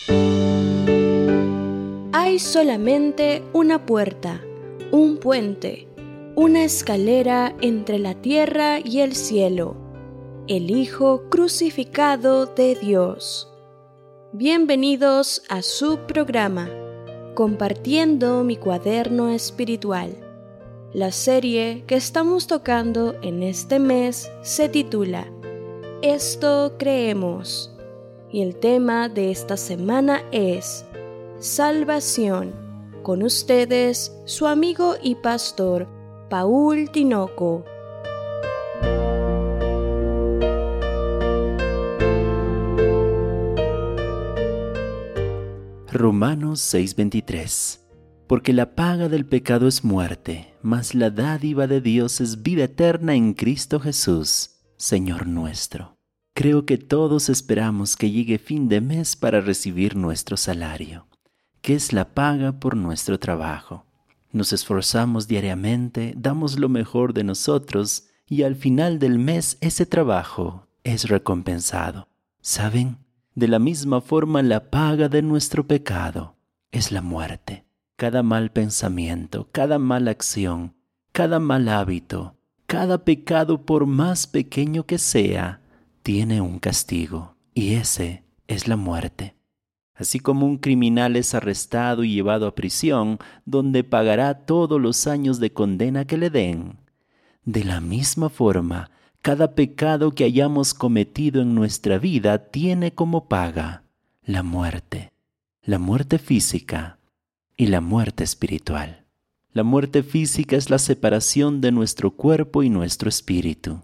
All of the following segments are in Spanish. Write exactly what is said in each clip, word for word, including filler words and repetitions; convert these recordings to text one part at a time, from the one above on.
Hay solamente una puerta, un puente, una escalera entre la tierra y el cielo, el Hijo crucificado de Dios. Bienvenidos a su programa, Compartiendo mi cuaderno espiritual. La serie que estamos tocando en este mes se titula Esto creemos, y el tema de esta semana es Salvación. Con ustedes, su amigo y pastor, Paul Tinoco. Romanos seis veintitrés. Porque la paga del pecado es muerte, mas la dádiva de Dios es vida eterna en Cristo Jesús, Señor nuestro. Creo que todos esperamos que llegue fin de mes para recibir nuestro salario, que es la paga por nuestro trabajo. Nos esforzamos diariamente, damos lo mejor de nosotros y al final del mes ese trabajo es recompensado. ¿Saben? De la misma forma la paga de nuestro pecado es la muerte. Cada mal pensamiento, cada mala acción, cada mal hábito, cada pecado por más pequeño que sea, tiene un castigo, y ese es la muerte. Así como un criminal es arrestado y llevado a prisión, donde pagará todos los años de condena que le den, de la misma forma, cada pecado que hayamos cometido en nuestra vida tiene como paga la muerte, la muerte física y la muerte espiritual. La muerte física es la separación de nuestro cuerpo y nuestro espíritu.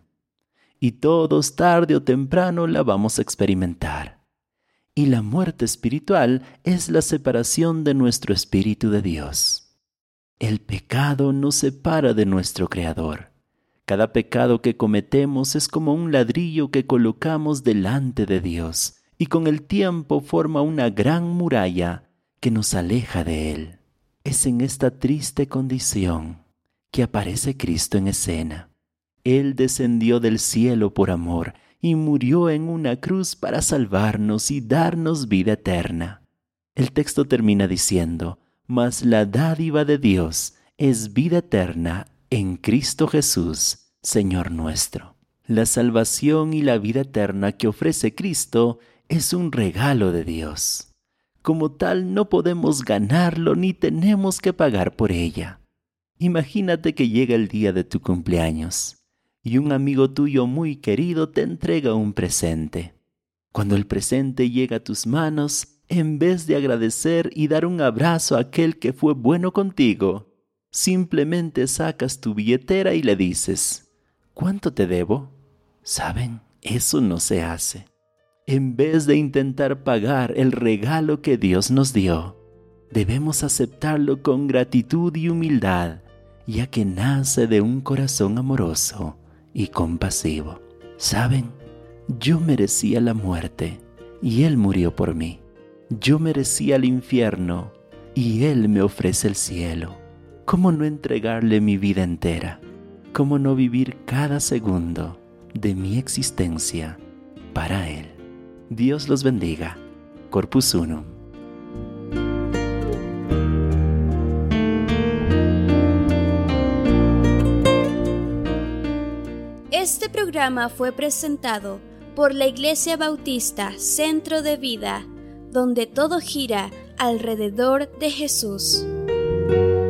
Y todos tarde o temprano la vamos a experimentar. Y la muerte espiritual es la separación de nuestro espíritu de Dios. El pecado nos separa de nuestro Creador. Cada pecado que cometemos es como un ladrillo que colocamos delante de Dios y con el tiempo forma una gran muralla que nos aleja de Él. Es en esta triste condición que aparece Cristo en escena. Él descendió del cielo por amor y murió en una cruz para salvarnos y darnos vida eterna. El texto termina diciendo, mas la dádiva de Dios es vida eterna en Cristo Jesús, Señor nuestro. La salvación y la vida eterna que ofrece Cristo es un regalo de Dios. Como tal, no podemos ganarlo ni tenemos que pagar por ella. Imagínate que llega el día de tu cumpleaños y un amigo tuyo muy querido te entrega un presente. Cuando el presente llega a tus manos, en vez de agradecer y dar un abrazo a aquel que fue bueno contigo, simplemente sacas tu billetera y le dices, ¿cuánto te debo? ¿Saben? Eso no se hace. En vez de intentar pagar el regalo que Dios nos dio, debemos aceptarlo con gratitud y humildad, ya que nace de un corazón amoroso y compasivo. ¿Saben? Yo merecía la muerte y Él murió por mí. Yo merecía el infierno y Él me ofrece el cielo. ¿Cómo no entregarle mi vida entera? ¿Cómo no vivir cada segundo de mi existencia para Él? Dios los bendiga. Corpus Unum. Este programa fue presentado por la Iglesia Bautista Centro de Vida, donde todo gira alrededor de Jesús.